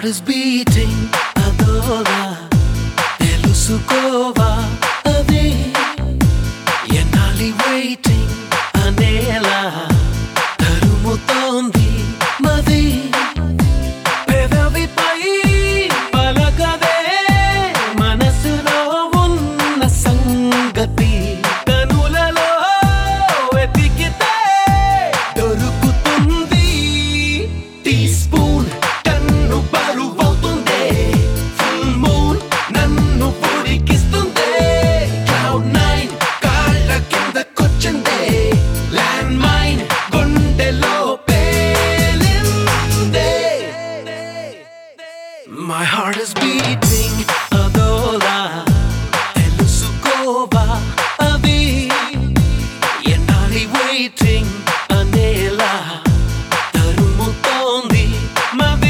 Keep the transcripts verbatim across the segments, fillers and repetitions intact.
is beating adola telusukova adi enali waiting anela tarumutondi madi pedavipai palagade manasulo unna sangati kanulalo etikite dorukutundi teaspoon kannu baruvutunde full moon nannu purikistunde cloud nine kalla kinda kochinde land mine gundelo pelinde my heart is beating adola telusukova adi enali waiting anela tarumutondi madi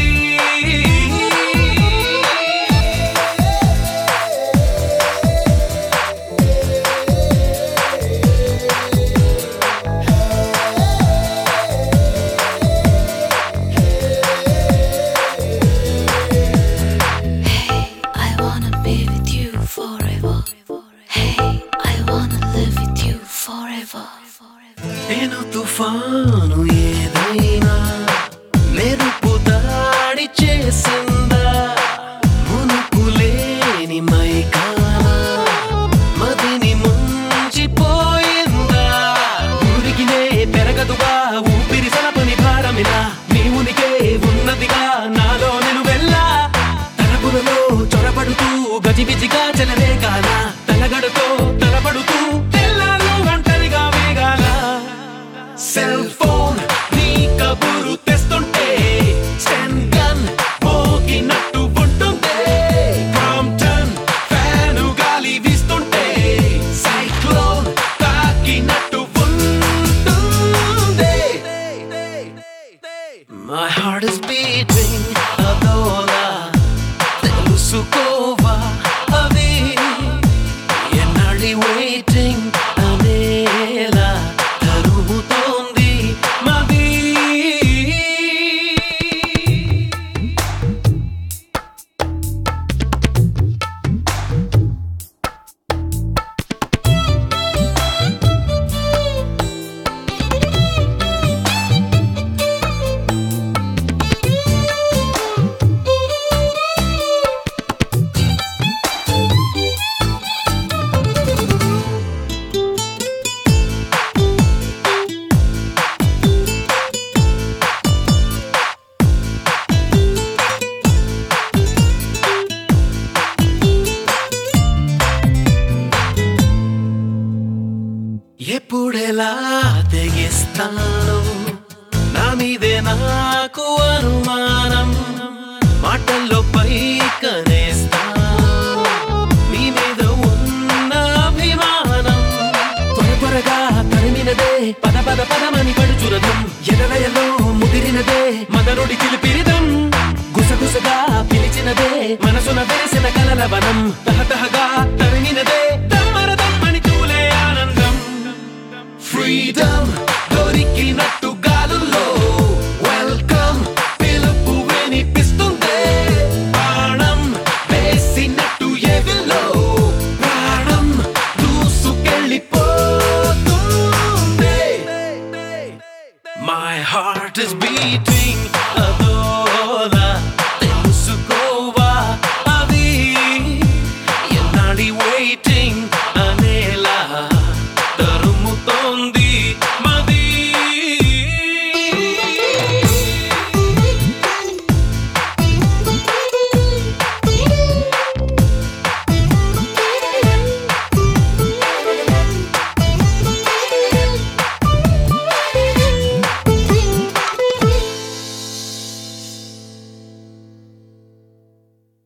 I wanna be with you forever. Hey, I wanna live with you forever. నేను తుఫాను ఏదైనా మెరుపు దాడి చేసిందా మునుకులేని మైకాన మదిని ముంచిపోయిందా ఊరికినే పెరగదుగా ఊపిరి సలపని భారమిలా నీ ఉనికే ఉన్నదిగా నాలో నిలువెల్లా తలపులలో చొరబడుతూ గజిబిజిగా చెలరేగాల తలగడుతో తలపడుతూ తెల్లారు ఒంటరిగా వేగాల సెల్ ఫోన్ నీ కబురు తెస్తుంటే స్టెన్ గన్ మోగినట్టు ఉంటుందే ప్రాంప్టన్ ఫ్యాను గాలి వీస్తుంటే సైక్లోన్ తాకినట్టు ఉంటుందే My heart is beating adola telusukova adi enali waiting anela tarumutondi madi ఎప్పుడెలా తెగిస్తాను నా మీదే నాకు అనుమానం మాటల్లో పైకనేస్తాను నీ మీద ఉన్న అభిమానం త్వరగా తరిమినదే పద పద పదమని పడుచురదం ఎదలయలో ముదిరినదే మదనుడి చిలిపిరిదం గుసగుసగా పిలిచినదే మనసున వెలిసిన కలల వనం తహతహగా